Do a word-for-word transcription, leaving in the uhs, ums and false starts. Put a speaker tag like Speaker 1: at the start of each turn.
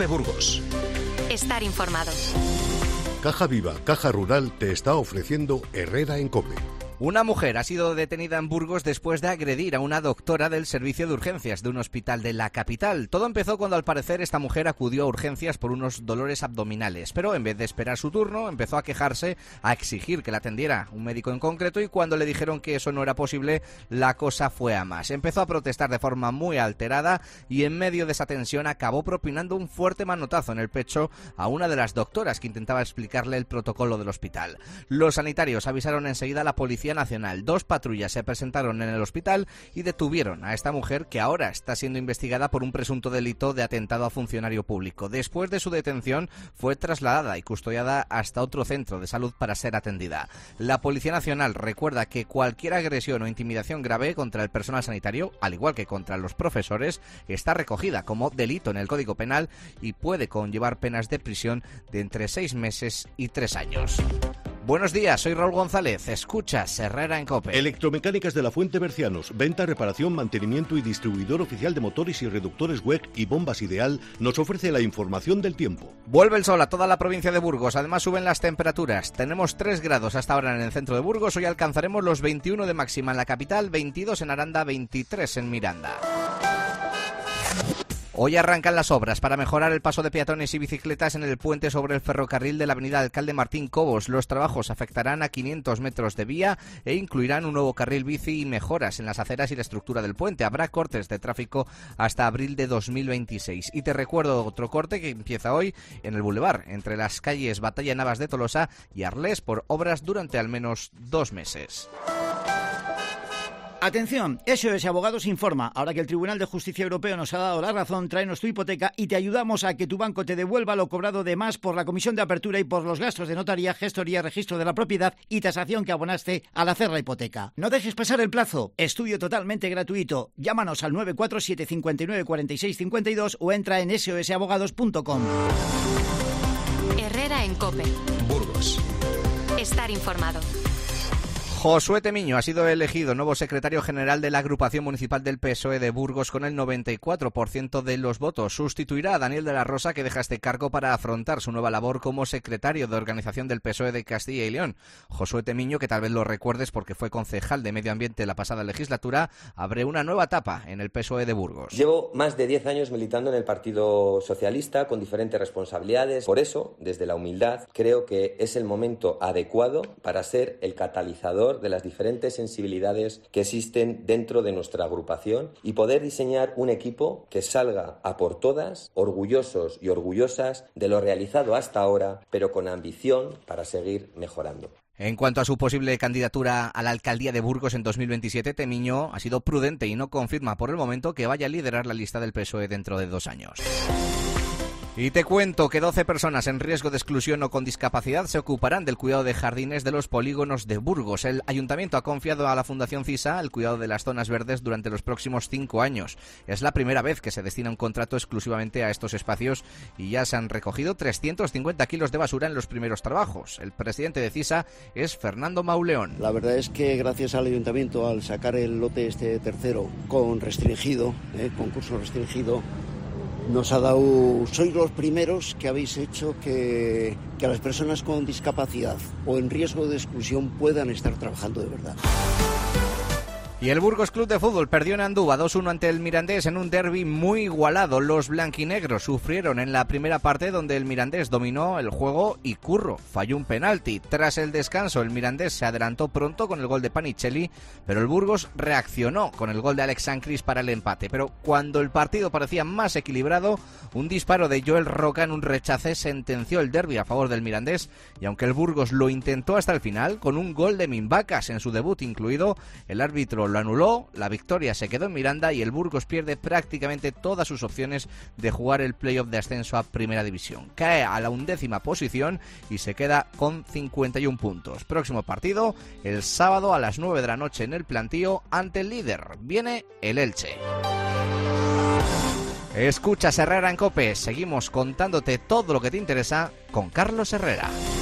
Speaker 1: COPE Burgos.
Speaker 2: Estar informado.
Speaker 3: Caja Viva, Caja Rural te está ofreciendo Herrera en COPE.
Speaker 4: Una mujer ha sido detenida en Burgos después de agredir a una doctora del servicio de urgencias de un hospital de la capital. Todo empezó cuando al parecer esta mujer acudió a urgencias por unos dolores abdominales, pero en vez de esperar su turno empezó a quejarse, a exigir que la atendiera un médico en concreto, y cuando le dijeron que eso no era posible, la cosa fue a más. Empezó a protestar de forma muy alterada y en medio de esa tensión acabó propinando un fuerte manotazo en el pecho a una de las doctoras que intentaba explicarle el protocolo del hospital. Los sanitarios avisaron enseguida a la Policía Nacional. Dos patrullas se presentaron en el hospital y detuvieron a esta mujer, que ahora está siendo investigada por un presunto delito de atentado a funcionario público. Después de su detención fue trasladada y custodiada hasta otro centro de salud para ser atendida. La Policía Nacional recuerda que cualquier agresión o intimidación grave contra el personal sanitario, al igual que contra los profesores, está recogida como delito en el Código Penal y puede conllevar penas de prisión de entre seis meses y tres años. Buenos días, soy Raúl González. Escuchas Herrera en COPE.
Speaker 3: Electromecánicas de la Fuente Bercianos. Venta, reparación, mantenimiento y distribuidor oficial de motores y reductores W E C y bombas Ideal nos ofrece la información del tiempo.
Speaker 4: Vuelve el sol a toda la provincia de Burgos. Además suben las temperaturas. Tenemos tres grados hasta ahora en el centro de Burgos. Hoy alcanzaremos los veintiuno de máxima en la capital, veintidós en Aranda, veintitrés en Miranda. Hoy arrancan las obras para mejorar el paso de peatones y bicicletas en el puente sobre el ferrocarril de la avenida Alcalde Martín Cobos. Los trabajos afectarán a quinientos metros de vía e incluirán un nuevo carril bici y mejoras en las aceras y la estructura del puente. Habrá cortes de tráfico hasta abril de dos mil veintiséis. Y te recuerdo otro corte que empieza hoy en el Boulevard, entre las calles Batalla Navas de Tolosa y Arlés, por obras durante al menos dos meses.
Speaker 5: Atención, S O S Abogados informa. Ahora que el Tribunal de Justicia Europeo nos ha dado la razón, tráenos tu hipoteca y te ayudamos a que tu banco te devuelva lo cobrado de más por la comisión de apertura y por los gastos de notaría, gestoría, registro de la propiedad y tasación que abonaste al hacer la hipoteca. No dejes pasar el plazo. Estudio totalmente gratuito. Llámanos al nueve cuatro siete cinco nueve cuatro seis cinco dos o entra en s o s abogados punto com.
Speaker 2: Herrera en COPE.
Speaker 1: Burgos.
Speaker 2: Estar informado.
Speaker 4: Josué Temiño ha sido elegido nuevo secretario general de la agrupación municipal del P S O E de Burgos con el noventa y cuatro por ciento de los votos. Sustituirá a Daniel de la Rosa, que deja este cargo para afrontar su nueva labor como secretario de organización del P S O E de Castilla y León. Josué Temiño, que tal vez lo recuerdes porque fue concejal de Medio Ambiente la pasada legislatura, abre una nueva etapa en el P S O E de Burgos.
Speaker 6: Llevo más de diez años militando en el Partido Socialista con diferentes responsabilidades. Por eso, desde la humildad, creo que es el momento adecuado para ser el catalizador de las diferentes sensibilidades que existen dentro de nuestra agrupación y poder diseñar un equipo que salga a por todas, orgullosos y orgullosas de lo realizado hasta ahora, pero con ambición para seguir mejorando.
Speaker 4: En cuanto a su posible candidatura a la alcaldía de Burgos en dos mil veintisiete, Temiño ha sido prudente y no confirma por el momento que vaya a liderar la lista del P S O E dentro de dos años. Y te cuento que doce personas en riesgo de exclusión o con discapacidad se ocuparán del cuidado de jardines de los polígonos de Burgos. El ayuntamiento ha confiado a la Fundación CISA el cuidado de las zonas verdes durante los próximos cinco años. Es la primera vez que se destina un contrato exclusivamente a estos espacios y ya se han recogido trescientos cincuenta kilos de basura en los primeros trabajos. El presidente de CISA es Fernando Mauleón.
Speaker 7: La verdad es que gracias al ayuntamiento, al sacar el lote este tercero con restringido, eh, concurso restringido, nos ha dado, sois los primeros que habéis hecho que, que las personas con discapacidad o en riesgo de exclusión puedan estar trabajando de verdad.
Speaker 4: Y el Burgos Club de Fútbol perdió en Andúba dos uno ante el Mirandés en un derbi muy igualado. Los blanquinegros sufrieron en la primera parte, donde el Mirandés dominó el juego y Curro falló un penalti. Tras el descanso, el Mirandés se adelantó pronto con el gol de Panicelli, pero el Burgos reaccionó con el gol de Alex Sancris para el empate. Pero cuando el partido parecía más equilibrado, un disparo de Joel Roca en un rechace sentenció el derbi a favor del Mirandés, y aunque el Burgos lo intentó hasta el final, con un gol de Mimbacas en su debut incluido, el árbitro lo anuló, la victoria se quedó en Miranda y el Burgos pierde prácticamente todas sus opciones de jugar el playoff de ascenso a Primera División. Cae a la undécima posición y se queda con cincuenta y un puntos. Próximo partido, el sábado a las nueve de la noche en el Plantío ante el líder. Viene el Elche. Escuchas Herrera en COPE. Seguimos contándote todo lo que te interesa con Carlos Herrera.